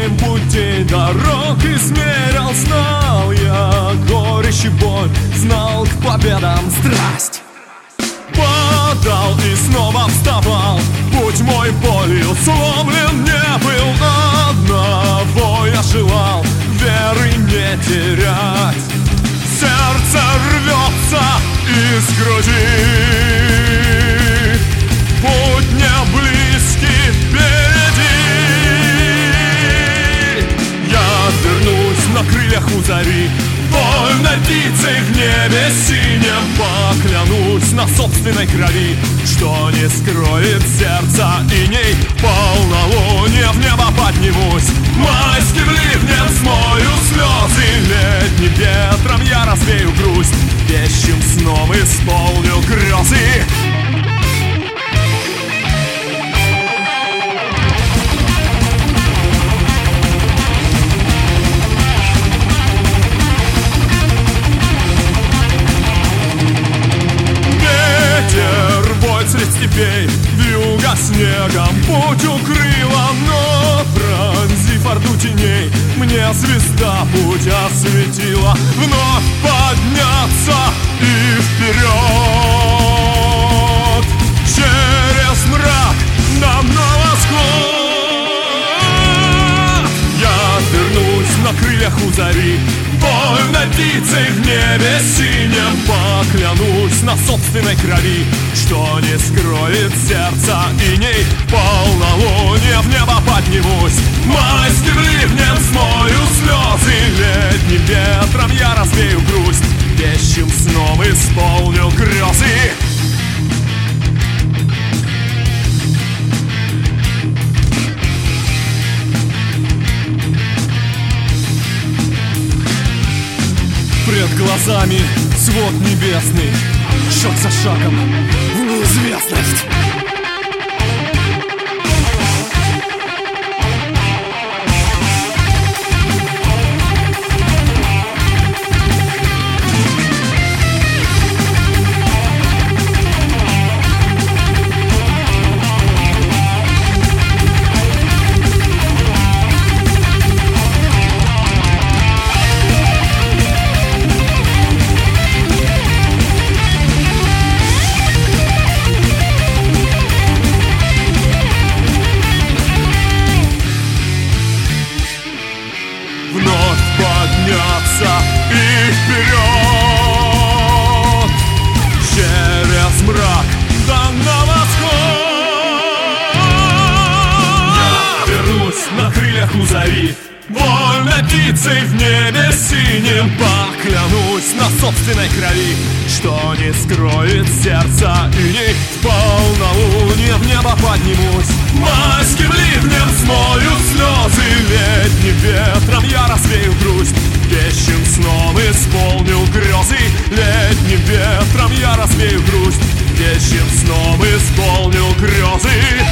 7 путей дорог измерил. Знал я горечь и боль, знал к победам страсть. Падал и снова вставал, путь мой болью сломлен не был. Одного я желал, веры не терять. Сердце рвется из груди, путь не близкий впереди. Я вернусь на крыльях у зари, вольной птицей в небе синем. Поклянусь на собственной крови, что не скроет сердца иней. Полнолуние в небо поднимусь, майским ливнем смою слезы. Летним ветром я развею грусть, вещим сном исполню грезы. Средь степей, вьюга снегом путь укрыла. Но пронзив орду теней, мне звезда путь осветила. Вновь подняться и вперед, через мрак нам на восход. Я вернусь на крыльях у зари, вольной птицей в небе синем. Поклянусь на собственной крови, что не скроет сердца иней. Полнолуние в небо поднимусь, майским ливнем смою слезы. Летним ветром я развею грусть, вещим сном исполню грезы. Пред глазами свод небесный, шаг за шагом в неизвестность. Вновь подняться и вперед, через мрак да на восход. Я вернусь на крыльях у зари, вольной птицей в небе синем. Поклянусь на собственной крови, что не скроет сердца иней. В полнолуние в небо поднимусь, майским ливнем смою слезы. Летним ветром я развею грусть, вещим сном исполню грезы. Летним ветром я развею грусть, вещим сном исполню грезы.